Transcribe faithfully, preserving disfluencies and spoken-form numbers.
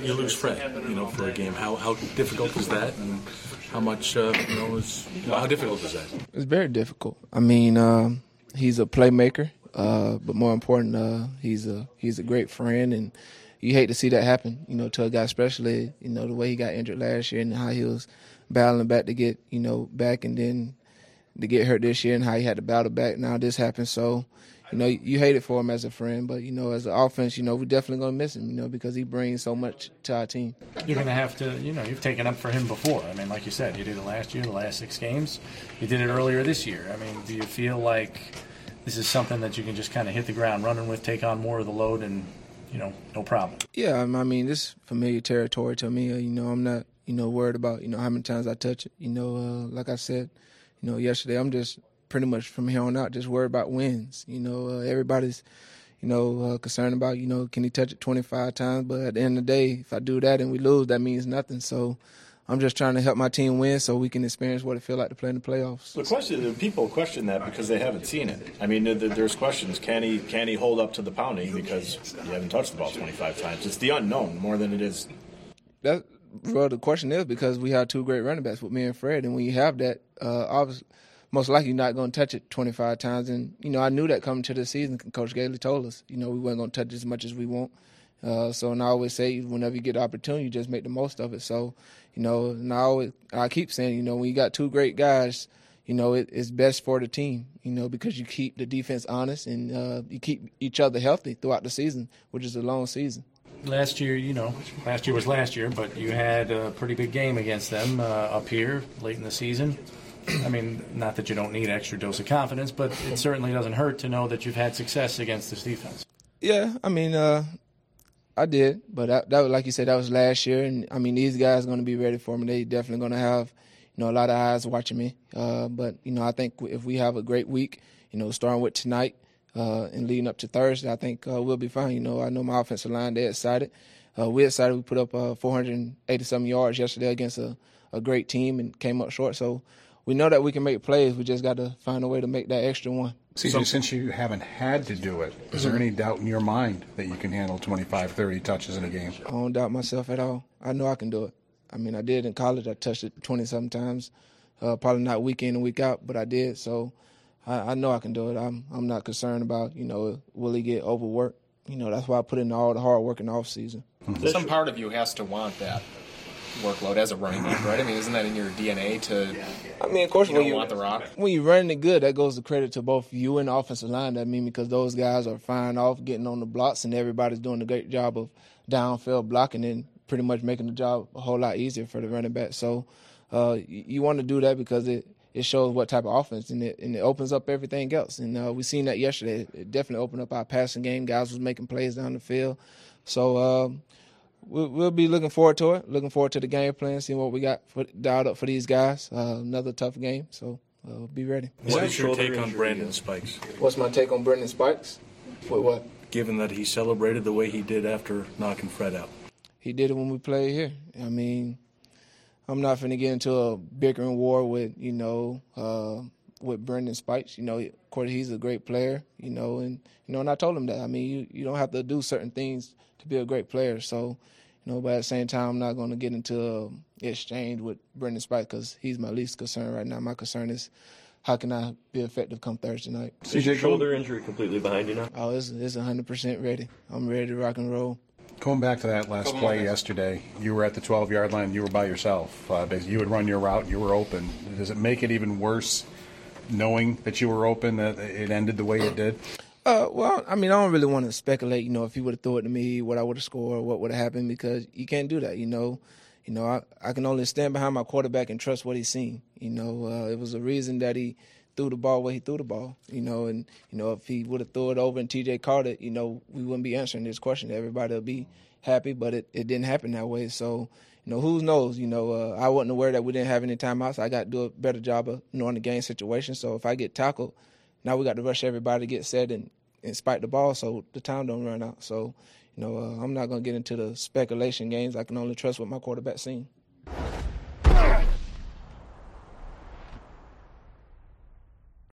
you lose Fred, you know, for a game. How how difficult is that, and how much, uh, you know, is you know, how difficult is that? It's very difficult. I mean, um, he's a playmaker, uh, but more important, uh, he's a he's a great friend, and you hate to see that happen, you know, to a guy, especially, you know, the way he got injured last year and how he was battling back to get, you know, back, and then to get hurt this year and how he had to battle back. Now this happened, so. You know, you hate it for him as a friend, but, you know, as an offense, you know, we're definitely going to miss him, you know, because he brings so much to our team. You're going to have to, you know, you've taken up for him before. I mean, like you said, you did it last year, the last six games. You did it earlier this year. I mean, do you feel like this is something that you can just kind of hit the ground running with, take on more of the load, and, you know, no problem? Yeah, I mean, this is familiar territory to me. You know, I'm not, you know, worried about, you know, how many times I touch it. You know, uh, like I said, you know, yesterday, I'm just – pretty much from here on out, just worry about wins. You know, uh, everybody's, you know, uh, concerned about, you know, can he touch it twenty-five times? But at the end of the day, if I do that and we lose, that means nothing. So I'm just trying to help my team win so we can experience what it feels like to play in the playoffs. The question, people question that because they haven't seen it. I mean, there's questions. Can he can he hold up to the pounding because you haven't touched the ball twenty-five times? It's the unknown more than it is. That, well, the question is because we have two great running backs with me and Fred, and when you have that, uh, obviously, most likely you're not going to touch it twenty-five times. And, you know, I knew that coming to the season. Coach Gailey told us, you know, we weren't going to touch it as much as we want. Uh, so, and I always say whenever you get the opportunity, you just make the most of it. So, you know, and I, always, I keep saying, you know, when you got two great guys, you know, it, it's best for the team, you know, because you keep the defense honest and uh, you keep each other healthy throughout the season, which is a long season. Last year, you know, last year was last year, but you had a pretty big game against them uh, up here late in the season. I mean, not that you don't need extra dose of confidence, but it certainly doesn't hurt to know that you've had success against this defense. Yeah, I mean, uh, I did, but that, that was, like you said, that was last year. And, I mean, these guys are going to be ready for me. They definitely going to have, you know, a lot of eyes watching me. Uh, but, you know, I think if we have a great week, you know, starting with tonight uh, and leading up to Thursday, I think uh, we'll be fine. You know, I know my offensive line, they're excited. Uh, we're excited. We put up uh, four hundred eighty-some yards yesterday against a, a great team and came up short. So, we know that we can make plays. We just got to find a way to make that extra one. C J, since you haven't had to do it, is there any doubt in your mind that you can handle twenty-five, thirty touches in a game? I don't doubt myself at all. I know I can do it. I mean, I did in college. I touched it twenty-something times. Uh, probably not week in and week out, but I did. So I, I know I can do it. I'm I'm not concerned about, you know, will he get overworked. You know, that's why I put in all the hard work in the offseason. Mm-hmm. Some part of you has to want that workload as a running back, right? I mean, isn't that in your D N A to? I mean, of course, you when don't you want the rock. When you're running it good, that goes to credit to both you and the offensive line. I mean, because those guys are firing off, getting on the blocks, and everybody's doing a great job of downfield blocking and pretty much making the job a whole lot easier for the running back. So uh, you, you want to do that because it, it shows what type of offense, and it and it opens up everything else. And uh, we seen that yesterday. It definitely opened up our passing game. Guys was making plays down the field. So. Um, We'll, we'll be looking forward to it, looking forward to the game plan, seeing what we got for, dialed up for these guys. Uh, another tough game, so uh, be ready. What is your take on Brandon Spikes? What's my take on Brandon Spikes? With what? Given that he celebrated the way he did after knocking Fred out. He did it when we played here. I mean, I'm not finna get into a bickering war with, you know, uh, with Brandon Spikes. You know, of course, he's a great player, you know, and, you know, and I told him that. I mean, you, you don't have to do certain things to be a great player, so, you know, but at the same time, I'm not going to get into an exchange with Brandon Spikes because he's my least concern right now. My concern is how can I be effective come Thursday night. Is your shoulder injury completely behind you now? Oh, it's, it's one hundred percent ready. I'm ready to rock and roll. Going back to that last play yesterday, you were at the twelve-yard line. You were by yourself. Uh, you would run your route. You were open. Does it make it even worse knowing that you were open, that it ended the way it did? Uh, well, I mean, I don't really want to speculate, you know, if he would have thrown it to me, what I would have scored, what would have happened, because you can't do that, you know. You know, I, I can only stand behind my quarterback and trust what he's seen. You know, uh, it was a reason that he threw the ball where he threw the ball, you know, and, you know, if he would have threw it over and T J caught it, you know, we wouldn't be answering this question. Everybody would be happy, but it, it didn't happen that way. So, you know, who knows? You know, uh, I wasn't aware that we didn't have any timeouts. I got to do a better job of knowing the game situation. So if I get tackled, now we got to rush everybody to get set and, and spike the ball so the time don't run out. So, you know, uh, I'm not going to get into the speculation games. I can only trust what my quarterback's seen.